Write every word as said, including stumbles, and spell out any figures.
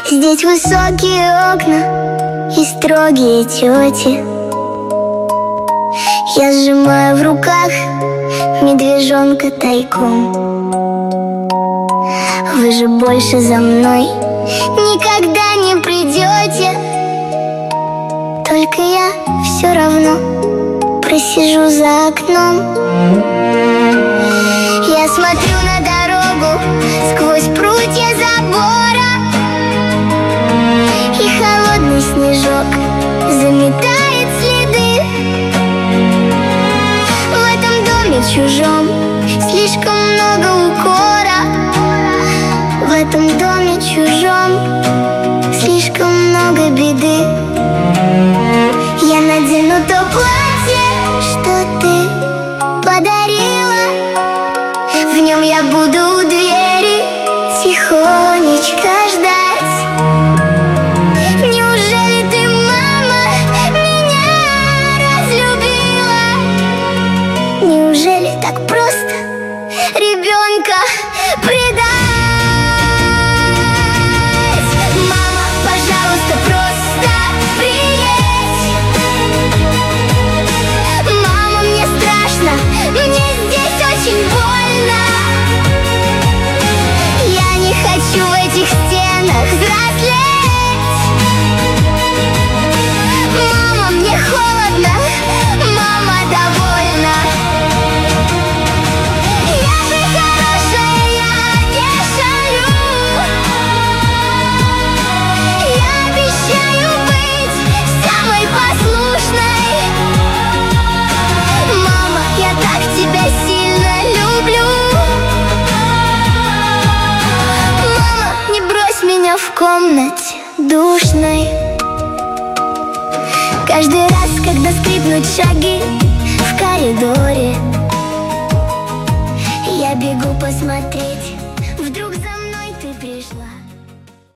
Здесь высокие окна и строгие тети. Я сжимаю в руках медвежонка тайком. Вы же больше за мной никогда не придете. Только я все равно просижу за окном. Я смотрю на дорогу сквозь прутья забора, и холодный снежок заметает следы. В этом доме чужом слишком много укора. В этом доме чужом слишком много беды. Я надену то платье, что ты подарила. В нем я буду у двери тихонечко ждать. Неужели ты, мама, меня разлюбила? Неужели так просто ребенка предать? Мама, пожалуйста, просто приедь. Мама, мне страшно, мне здесь очень больно. Я не хочу в этих стенах взрослеть. Мама, мне холодно, мама, довольна. Я же хорошая, я не шалю. Я обещаю быть самой послушной. Мама, я так тебя сильно люблю. Мама, не брось меня в комнате душной. Каждый раз, когда скрипнут шаги в коридоре, я бегу посмотреть, вдруг за